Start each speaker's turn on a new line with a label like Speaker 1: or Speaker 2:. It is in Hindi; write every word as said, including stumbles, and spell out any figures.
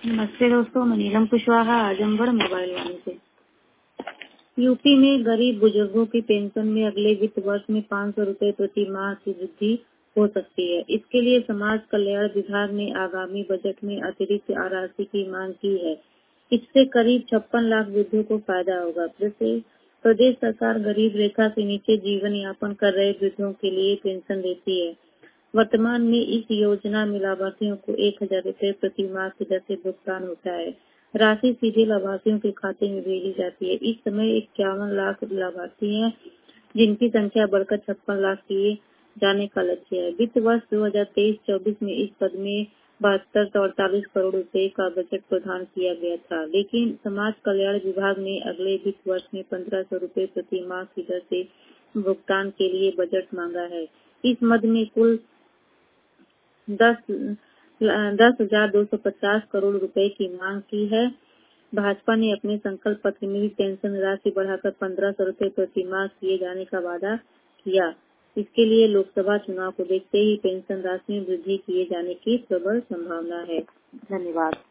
Speaker 1: नमस्ते दोस्तों, मैं नीलम कुशवाहा, आजमगढ़ मोबाइल वाणी से। यूपी में गरीब बुजुर्गों की पेंशन में अगले वित्त वर्ष में पाँच सौ रूपये प्रति माह की वृद्धि हो सकती है। इसके लिए समाज कल्याण विभाग ने आगामी बजट में अतिरिक्त राशि की मांग की है। इससे करीब छप्पन लाख वृद्धों को फायदा होगा। प्रदेश सरकार गरीब रेखा से नीचे जीवन यापन कर रहे वृद्धों के लिए पेंशन देती है। वर्तमान में इस योजना में लाभार्थियों को एक हजार रूपए प्रति माह की दर से भुगतान होता है। राशि सीधे लाभार्थियों के खाते में भेजी जाती है। इस समय इक्यावन लाख लाभार्थी हैं, जिनकी संख्या बढ़कर छप्पन लाख किए जाने का लक्ष्य है। वित्त वर्ष दो हजार तेईस चौबीस में इस पद में बहत्तर सौ अड़तालीस करोड़ रुपए का बजट प्रदान किया गया था, लेकिन समाज कल्याण विभाग ने अगले वित्त वर्ष में पंद्रह सौ रूपये प्रति माह की दर से भुगतान के लिए बजट मांगा है। इस मद में कुल दस दस हजार दो सौ पचास करोड़ रुपए की मांग की है। भाजपा ने अपने संकल्प पत्र में भी पेंशन राशि बढ़ाकर पंद्रह सौ रूपये प्रति माह किए जाने का वादा किया। इसके लिए लोकसभा चुनाव को देखते ही पेंशन राशि में वृद्धि किए जाने की प्रबल संभावना है। धन्यवाद।